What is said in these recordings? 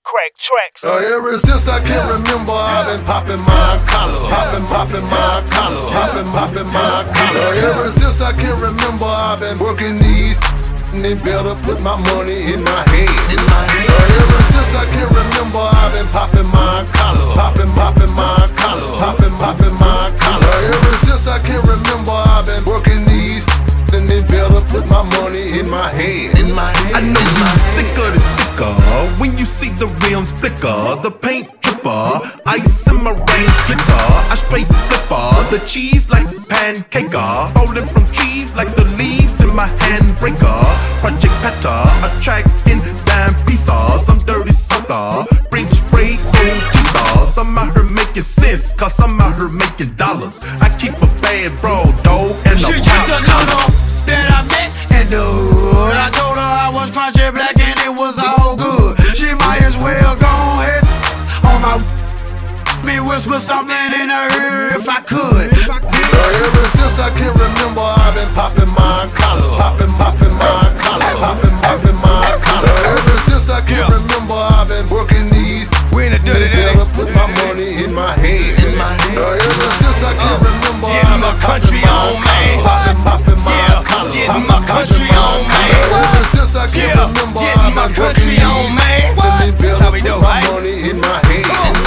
crack tracks. Ever since I can remember, I've been popping my collar, popping my collar, popping my collar. Ever since I can remember, I've been working these, and they better put my money in my head. Ever since I can remember, I've been popping my collar, popping my collar, popping my collar. Ever since I can remember, I've been working these, then they better put my money in my head. I know you sicker than sicker when you see the rims flicker, the paint dripper, ice in my range glitter. I straight flipper the cheese like pancaker, falling from trees like the leaves in my handbreaker. Project Petter, attracting dime pieces. I'm dirty sucker, bring spray gold teethers. I'm out here making sense, cause I'm out here making dollars. I keep a bad bro, dog, and she just a little that I met and dude, I told her I was crunchy black and it was all good. She might as well go ahead on my me whisper something in her ear if I could. Ever since I can remember, I've been popping my collar, popping my collar, popping my collar. Ever since I can remember, I've been working these, we in the dirty better put my money in my head. Ever since I can remember, I've been country on, man. Popping my collar, getting my country on, man. Ever since I can remember, getting my country on, man. That's how we do, my right? money in my head.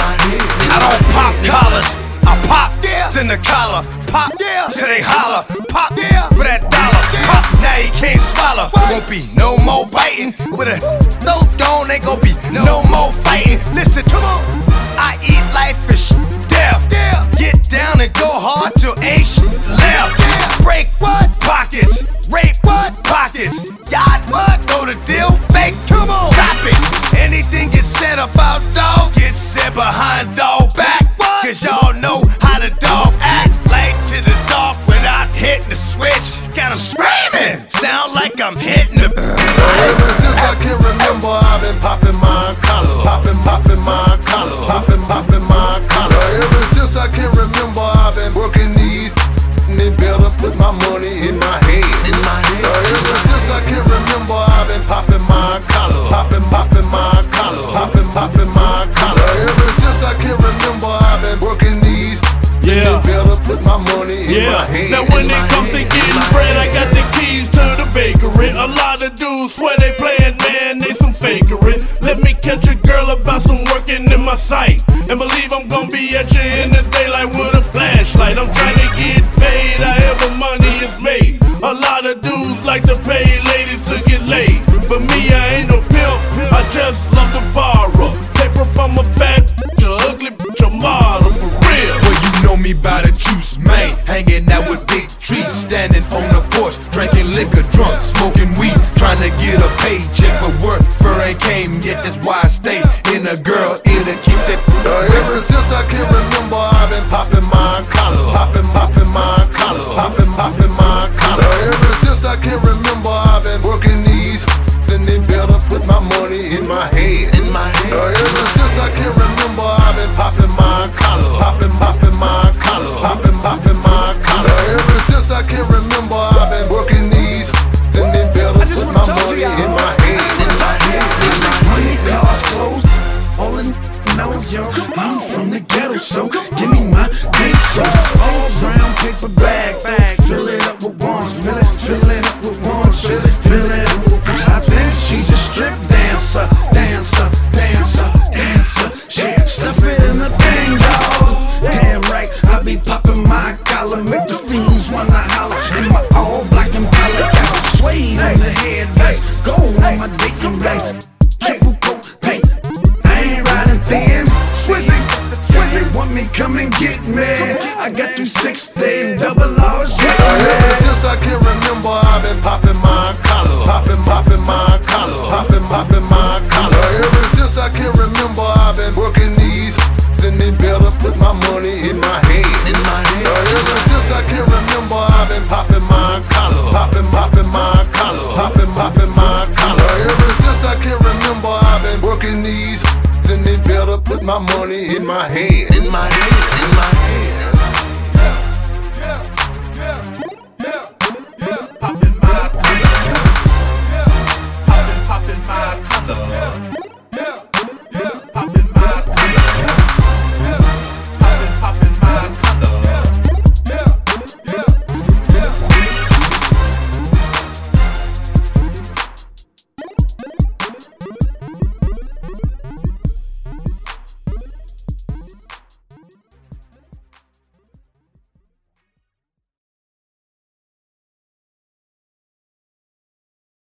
I don't pop collars, I pop then the collar, pop till they holler, pop for that dollar, pop now you can't swallow. Won't be no more biting with a throat gone, ain't gon' be no more fighting. Listen, come on, I eat life is death. Get down and go hard till ain't left. Break what pockets, rape what pockets, yacht what go to deal fake. Come on, stop it. Anything gets said about dog gets said behind dog back. Cause y'all know how the dog act. Like to the dog without hitting the switch. Got him screaming, sound like I'm hitting the Ever since I can remember, I've been popping my collar, popping my collar, popping my collar. Ever since I can remember, I've been working these, and they better put my money in my head. Ever since I can remember, I've been popping my collar, popping my collar, popping my collar. Ever since I can remember, I've been working these, and they better put my money in my head. Now when it comes to getting bread, I got the keys to the bakery. A lot of dudes swear they playin', man, they some fakery. Let me catch a girl about some working in my sight, and believe I'm gonna be at you in the daylight with a flashlight. I'm trying to get paid however money is made. A lot of dudes like to pay ladies to get laid, but me, I ain't no pimp, I just love to borrow paper from a fat bitch, a ugly bitch, a model, for real. Well, you know me by the juice, man. Hanging out with big trees, standing on the porch, drinking liquor, drunk, smoking weed, trying to get a paycheck for work. Fur ain't came yet, that's why I stay in a girl ear to keep that. Ever since I can remember, I've been popping my collar, popping my collar, popping my collar. Ever since I can remember, I've been working these, then they better put my money in my head. Ever since I can remember, I've been popping my collar, popping my collar, popping my collar. Ever since I can remember, I've been working these, then they better put my money in my head. money, cars, clothes, all in know yo. I'm from the ghetto, so give me my pesos. All brown paper bag, fill it up with ones, fill it up with ones, fill it up with. I think she's a strip dancer. She stuff it in the thing, dawg. Damn right, I be popping my collar, make the fiends wanna holler. In my all black and collar, got suede on the headrest, gold on my dick and ring, triple coat paint. I ain't riding thin. Swizzy, want me, come and get me. I got 360 and double R's. Ever since I can remember, I've been popping my collar, popping my collar, popping my collar. Ever since I can remember, I've been working these, then they better put my money in my head. Ever since I can remember, I've been popping my collar, popping my collar, popping my collar. Ever since I can remember, I've been working these, then they better put my money in my head.